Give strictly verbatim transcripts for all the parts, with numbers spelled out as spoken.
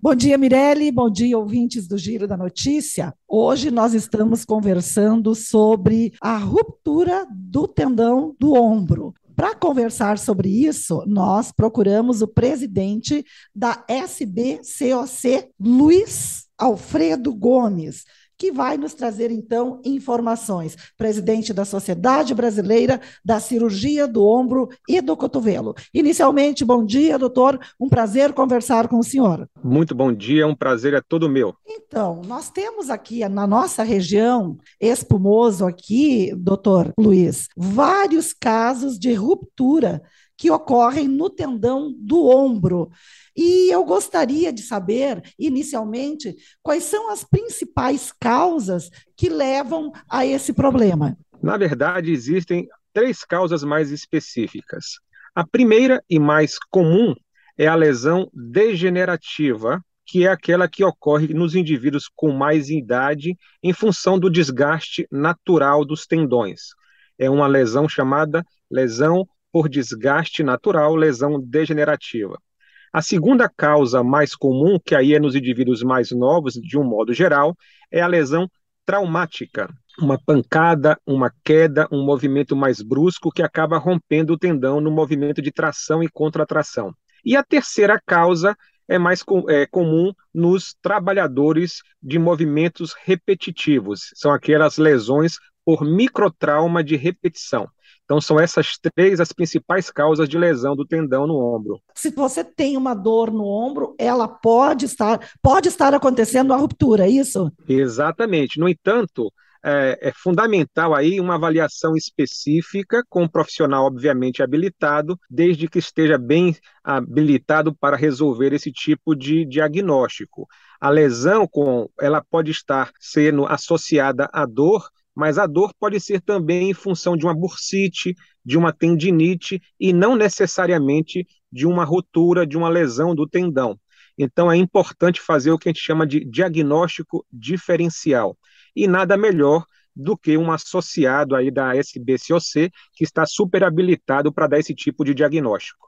Bom dia, Mirelle. Bom dia, ouvintes do Giro da Notícia. Hoje nós estamos conversando sobre a ruptura do tendão do ombro. Para conversar sobre isso, nós procuramos o presidente da S B C O C, Luiz Alfredo Gomes, que vai nos trazer, então, informações. Presidente da Sociedade Brasileira da Cirurgia do Ombro e do Cotovelo. Inicialmente, bom dia, doutor. Um prazer conversar com o senhor. Muito bom dia, um prazer é todo meu. Então, nós temos aqui na nossa região, espumoso aqui, doutor Luiz, vários casos de ruptura que ocorrem no tendão do ombro. E eu gostaria de saber, inicialmente, quais são as principais causas que levam a esse problema. Na verdade, existem três causas mais específicas. A primeira e mais comum é a lesão degenerativa, que é aquela que ocorre nos indivíduos com mais idade em função do desgaste natural dos tendões. É uma lesão chamada lesão por desgaste natural, lesão degenerativa. A segunda causa mais comum, que aí é nos indivíduos mais novos, de um modo geral, é a lesão traumática. Uma pancada, uma queda, um movimento mais brusco que acaba rompendo o tendão no movimento de tração e contratração. E a terceira causa é mais com, é, comum nos trabalhadores de movimentos repetitivos. São aquelas lesões por microtrauma de repetição. Então, são essas três as principais causas de lesão do tendão no ombro. Se você tem uma dor no ombro, ela pode estar, pode estar acontecendo a ruptura, é isso? Exatamente. No entanto, é, é fundamental aí uma avaliação específica com um profissional, obviamente, habilitado, desde que esteja bem habilitado para resolver esse tipo de diagnóstico. A lesão, com, ela pode estar sendo associada à dor, mas a dor pode ser também em função de uma bursite, de uma tendinite e não necessariamente de uma ruptura, de uma lesão do tendão. Então é importante fazer o que a gente chama de diagnóstico diferencial. E nada melhor do que um associado aí da S B C O C que está super habilitado para dar esse tipo de diagnóstico.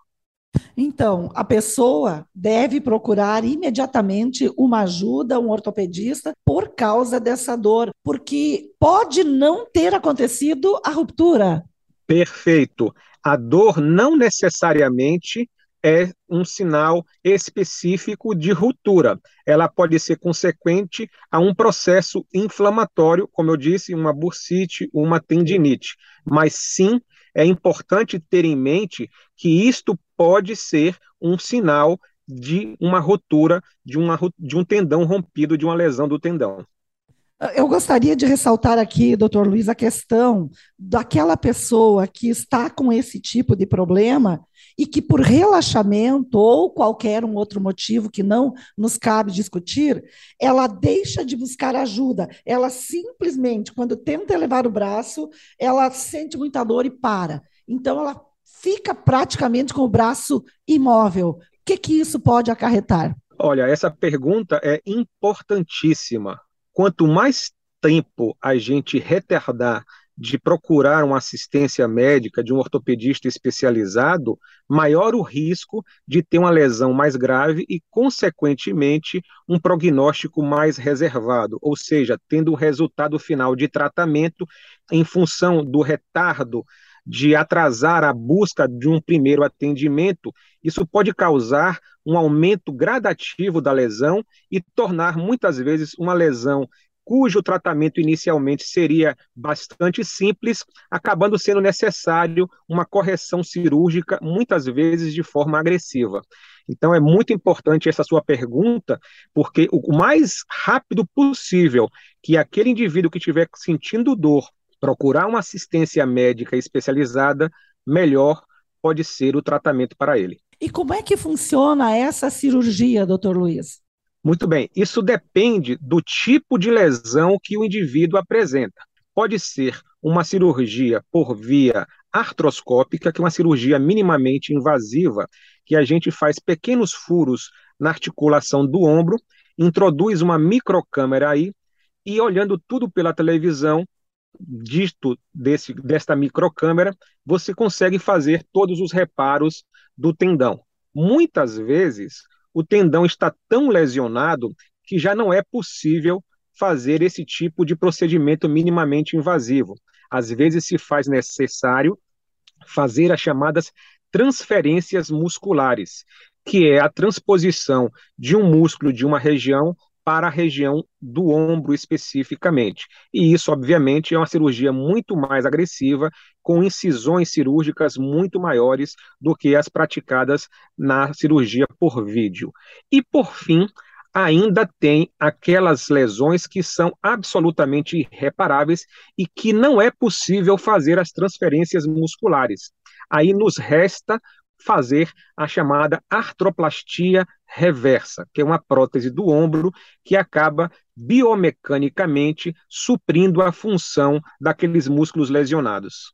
Então, a pessoa deve procurar imediatamente uma ajuda, um ortopedista, por causa dessa dor, porque pode não ter acontecido a ruptura. Perfeito. A dor não necessariamente é um sinal específico de ruptura. Ela pode ser consequente a um processo inflamatório, como eu disse, uma bursite, uma tendinite. Mas sim, é importante ter em mente que isto pode ser um sinal de uma ruptura, de, uma, de um tendão rompido, de uma lesão do tendão. Eu gostaria de ressaltar aqui, doutor Luiz, a questão daquela pessoa que está com esse tipo de problema e que, por relaxamento ou qualquer um outro motivo que não nos cabe discutir, ela deixa de buscar ajuda. Ela simplesmente, quando tenta elevar o braço, ela sente muita dor e para. Então, ela fica praticamente com o braço imóvel. O que que isso pode acarretar? Olha, essa pergunta é importantíssima. Quanto mais tempo a gente retardar de procurar uma assistência médica de um ortopedista especializado, maior o risco de ter uma lesão mais grave e, consequentemente, um prognóstico mais reservado, ou seja, tendo o resultado final de tratamento em função do retardo de atrasar a busca de um primeiro atendimento. Isso pode causar um aumento gradativo da lesão e tornar, muitas vezes, uma lesão cujo tratamento inicialmente seria bastante simples, acabando sendo necessário uma correção cirúrgica, muitas vezes de forma agressiva. Então é muito importante essa sua pergunta, porque o mais rápido possível que aquele indivíduo que estiver sentindo dor procurar uma assistência médica especializada, melhor pode ser o tratamento para ele. E como é que funciona essa cirurgia, doutor Luiz? Muito bem, isso depende do tipo de lesão que o indivíduo apresenta. Pode ser uma cirurgia por via artroscópica, que é uma cirurgia minimamente invasiva, que a gente faz pequenos furos na articulação do ombro, introduz uma microcâmera aí, e olhando tudo pela televisão, dito desse, desta microcâmera, você consegue fazer todos os reparos do tendão. Muitas vezes, o tendão está tão lesionado que já não é possível fazer esse tipo de procedimento minimamente invasivo. Às vezes se faz necessário fazer as chamadas transferências musculares, que é a transposição de um músculo de uma região para a região do ombro especificamente. E isso, obviamente, é uma cirurgia muito mais agressiva, com incisões cirúrgicas muito maiores do que as praticadas na cirurgia por vídeo. E, por fim, ainda tem aquelas lesões que são absolutamente irreparáveis e que não é possível fazer as transferências musculares. Aí nos resta fazer a chamada artroplastia reversa, que é uma prótese do ombro que acaba biomecanicamente suprindo a função daqueles músculos lesionados.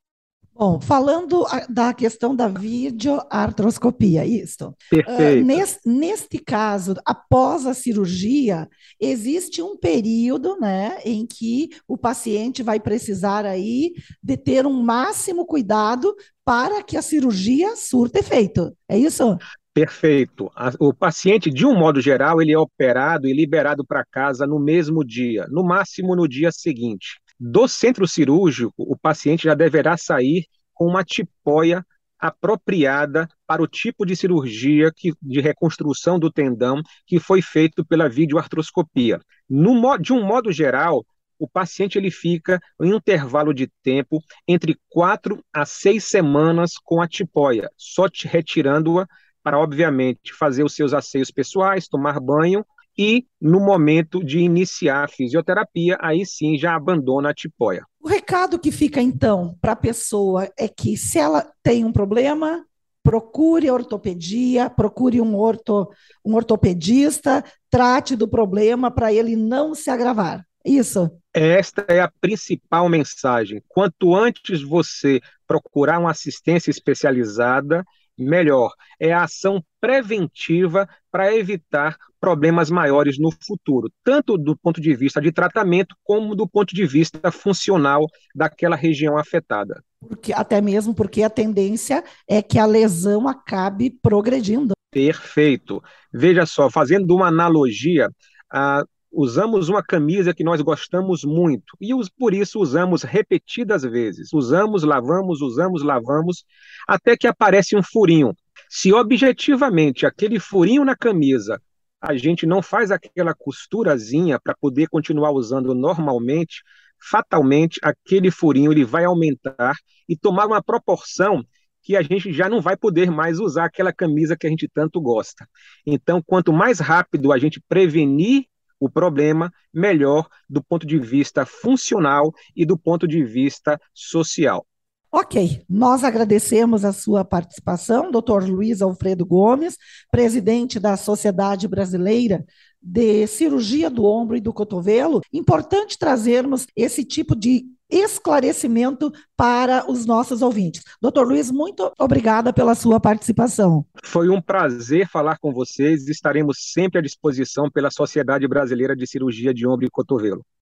Bom, falando a- da questão da videoartroscopia, isso. Ah, Perfeito. nes- neste caso, após a cirurgia, existe um período, né, em que o paciente vai precisar aí de ter um máximo cuidado para que a cirurgia surta efeito. É isso? Perfeito. A- O paciente, de um modo geral, ele é operado e liberado para casa no mesmo dia, no máximo no dia seguinte. Do centro cirúrgico, o paciente já deverá sair com uma tipóia apropriada para o tipo de cirurgia que, de reconstrução do tendão que foi feito pela videoartroscopia. No, mo- de um modo geral, o paciente ele fica em um intervalo de tempo entre quatro a seis semanas com a tipóia, só te retirando-a para, obviamente, fazer os seus asseios pessoais, tomar banho e, no momento de iniciar a fisioterapia, aí sim já abandona a tipóia. O recado que fica, então, para a pessoa é que, se ela tem um problema, procure a ortopedia, procure um, orto, um ortopedista, trate do problema para ele não se agravar. Isso. Esta é a principal mensagem. Quanto antes você procurar uma assistência especializada, melhor. É a ação preventiva para evitar problemas maiores no futuro, tanto do ponto de vista de tratamento, como do ponto de vista funcional daquela região afetada. Porque, até mesmo porque a tendência é que a lesão acabe progredindo. Perfeito. Veja só, fazendo uma analogia, ah, usamos uma camisa que nós gostamos muito e us- por isso usamos repetidas vezes. Usamos, lavamos, usamos, lavamos, até que aparece um furinho. Se objetivamente aquele furinho na camisa a gente não faz aquela costurazinha para poder continuar usando normalmente, fatalmente aquele furinho ele vai aumentar e tomar uma proporção que a gente já não vai poder mais usar aquela camisa que a gente tanto gosta. Então, quanto mais rápido a gente prevenir o problema, melhor do ponto de vista funcional e do ponto de vista social. Ok, nós agradecemos a sua participação, doutor Luiz Alfredo Gomes, presidente da Sociedade Brasileira de Cirurgia do Ombro e do Cotovelo. Importante trazermos esse tipo de esclarecimento para os nossos ouvintes. doutor Luiz, muito obrigada pela sua participação. Foi um prazer falar com vocês. Estaremos sempre à disposição pela Sociedade Brasileira de Cirurgia de Ombro e Cotovelo.